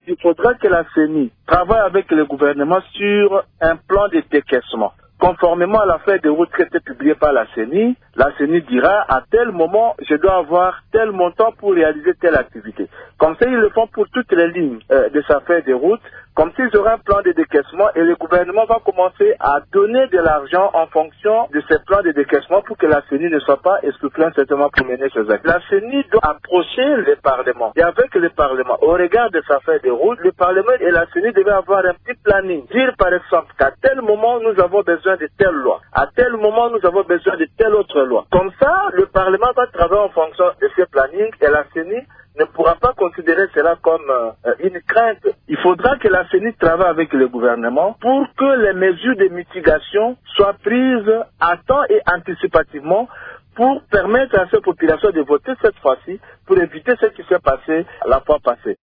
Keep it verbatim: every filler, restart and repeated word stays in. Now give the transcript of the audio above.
Il faudra que la C E N I travaille avec le gouvernement sur un plan de décaissement. Conformément à la feuille de route qui a été publiée par la C E N I, la C E N I dira à tel moment, je dois avoir tel montant pour réaliser telle activité. Comme ça, ils le font pour toutes les lignes euh, de sa feuille de route, comme s'ils auraient un plan de décaissement et le gouvernement va commencer à donner de l'argent en fonction de ces plans de décaissement pour que la C E N I ne soit pas essoufflée certainement pour mener ses actes. La C E N I doit approcher le Parlement. Et avec le Parlement, au regard de sa feuille de route, le Parlement et la C E N I devaient avoir un petit planning. Dire par exemple qu'à tel moment nous avons besoin de telle loi. À tel moment nous avons besoin de telle autre loi. Comme ça, le Parlement va travailler en fonction de ce planning et la C E N I ne pourra pas considérer cela comme euh, une crainte. Il faudra que la C E N I travaille avec le gouvernement pour que les mesures de mitigation soient prises à temps et anticipativement pour permettre à ces populations de voter cette fois-ci pour éviter ce qui s'est passé la fois passée.